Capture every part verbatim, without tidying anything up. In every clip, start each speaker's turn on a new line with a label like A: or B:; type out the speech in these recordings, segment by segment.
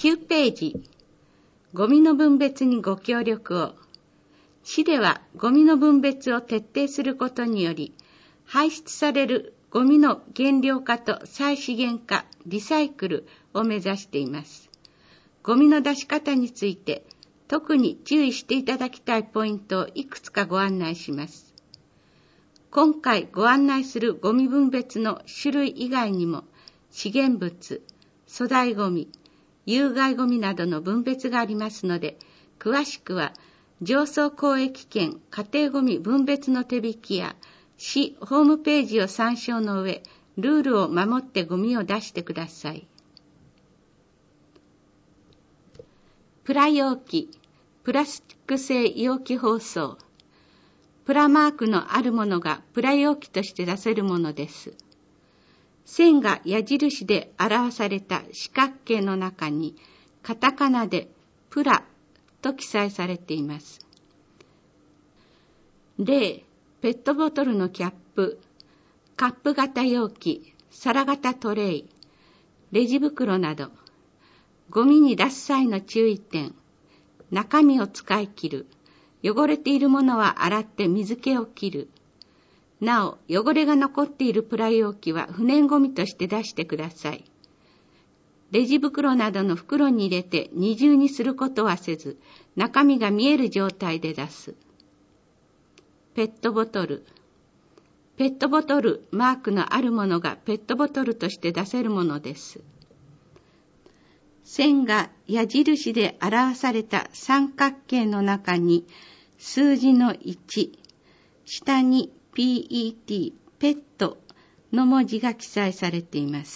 A: きゅうページ、ゴミの分別にご協力を。市ではゴミの分別を徹底することにより、排出されるゴミの減量化と再資源化、リサイクルを目指しています。ゴミの出し方について、特に注意していただきたいポイントをいくつかご案内します。今回ご案内するゴミ分別の種類以外にも、資源物、粗大ゴミ、有害ゴミなどの分別がありますので、詳しくは上層公益圏家庭ゴミ分別の手引きや市ホームページを参照の上、ルールを守ってゴミを出してください。プラ容器、プラスチック製容器包装。プラマークのあるものがプラ容器として出せるものです。線が矢印で表された四角形の中にカタカナでプラと記載されています。例、ペットボトルのキャップ、カップ型容器、皿型トレイ、レジ袋など、ゴミに出す際の注意点、中身を使い切る、汚れているものは洗って水気を切る。なお、汚れが残っているプラ容器は不燃ゴミとして出してください。レジ袋などの袋に入れて二重にすることはせず、中身が見える状態で出す。ペットボトル。ペットボトルマークのあるものがペットボトルとして出せるものです。線が矢印で表された三角形の中に数字のいち、下に ピーイーティー、ペットの文字が記載されています。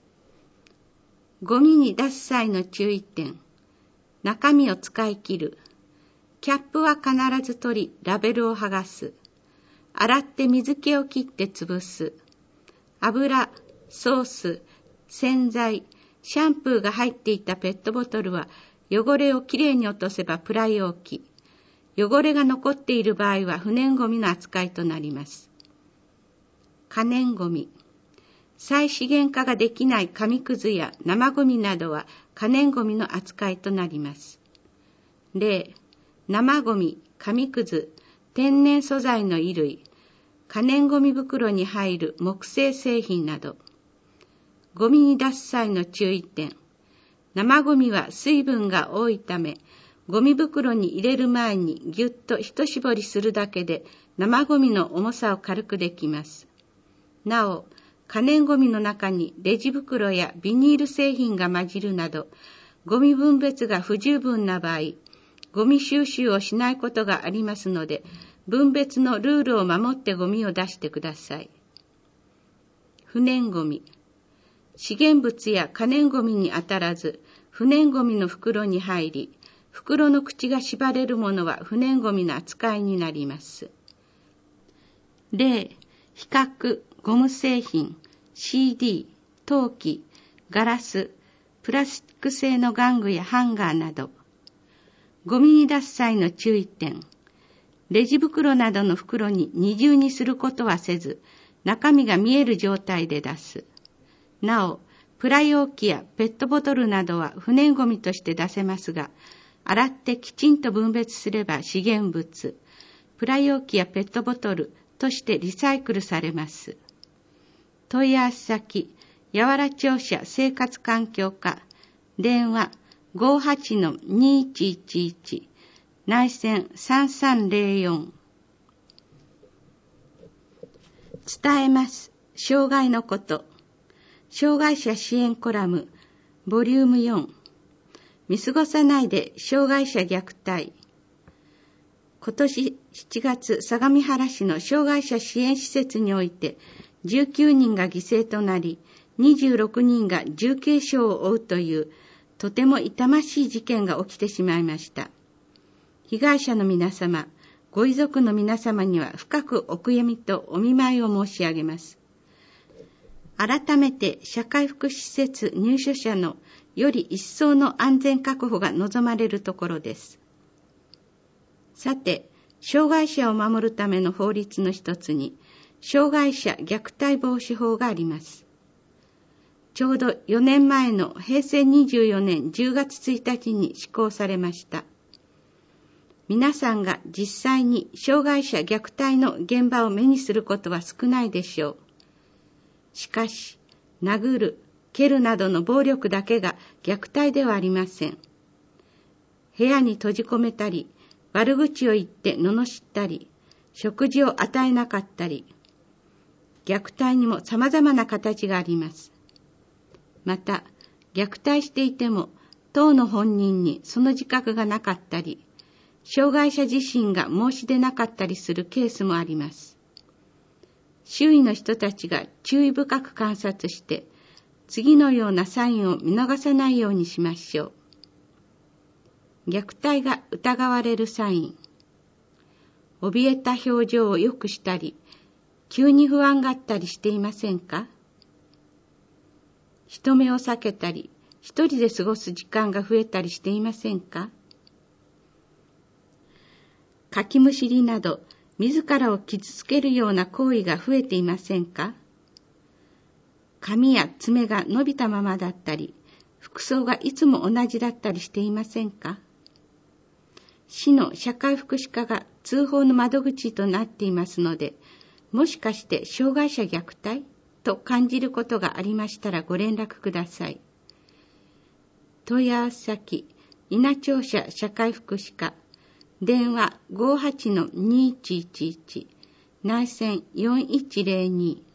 A: ゴミに出す際の注意点、中身を使い切る、キャップは必ず取り、ラベルを剥がす、洗って水気を切って潰す、油、ソース、洗剤、シャンプーが入っていたペットボトルは汚れをきれいに落とせばプラ容器、汚れが残っている場合は不燃ゴミの扱いとなります。可燃ゴミ。再資源化ができない紙くずや生ゴミなどは可燃ゴミの扱いとなります。例、生ゴミ、紙くず、天然素材の衣類、可燃ゴミ袋に入る木製製品など。ゴミに出す際の注意点。生ゴミは水分が多いため、ゴミ袋に入れる前にぎゅっと一絞りするだけで生ゴミの重さを軽くできます。なお、可燃ゴミの中にレジ袋やビニール製品が混じるなど、ゴミ分別が不十分な場合、ゴミ収集をしないことがありますので、分別のルールを守ってゴミを出してください。不燃ゴミ。資源物や可燃ゴミに当たらず、不燃ゴミの袋に入り、袋の口が縛れるものは不燃ゴミの扱いになります。例、皮革、ゴム製品、シーディー、陶器、ガラス、プラスチック製の玩具やハンガーなど。ゴミに出す際の注意点。レジ袋などの袋に二重にすることはせず、中身が見える状態で出す。なお、プラ容器やペットボトルなどは不燃ゴミとして出せますが、洗ってきちんと分別すれば資源物、プラ容器やペットボトルとしてリサイクルされます。問い合わせ先、やわら庁舎生活環境課、電話 ごーはちのにいちいちいち、内線さんさんぜろよん。伝えます。障害のこと。障害者支援コラム、ボリュームよん。見過ごさないで障害者虐待。今年しちがつ、相模原市の障害者支援施設において、じゅうきゅうにんが犠牲となり、にじゅうろくにんが重軽傷を負うという、とても痛ましい事件が起きてしまいました。被害者の皆様、ご遺族の皆様には深くお悔やみとお見舞いを申し上げます。改めて社会福祉施設入所者のより一層の安全確保が望まれるところです。さて、障害者を守るための法律の一つに、障害者虐待防止法があります。 ちょうどよねんまえのへいせいにじゅうよねんじゅうがつついたちに施行されました。皆さんが実際に障害者虐待の現場を目にすることは少ないでしょう。しかし、殴る、蹴るなどの暴力だけが虐待ではありません。部屋に閉じ込めたり、悪口を言って罵ったり、食事を与えなかったり、虐待にも様々な形があります。また、虐待していても、当の本人にその自覚がなかったり、障害者自身が申し出なかったりするケースもあります。周囲の人たちが注意深く観察して、次のようなサインを見逃さないようにしましょう。虐待が疑われるサイン。怯えた表情をよくしたり、急に不安があったりしていませんか？人目を避けたり、一人で過ごす時間が増えたりしていませんか？かきむしりなど、自らを傷つけるような行為が増えていませんか？髪や爪が伸びたままだったり、服装がいつも同じだったりしていませんか？市の社会福祉課が通報の窓口となっていますので、もしかして障害者虐待と感じることがありましたらご連絡ください。問い合わせ先、稲町社社会福祉課、電話 ごーはちのにいちいちいち、内線よんいちゼロに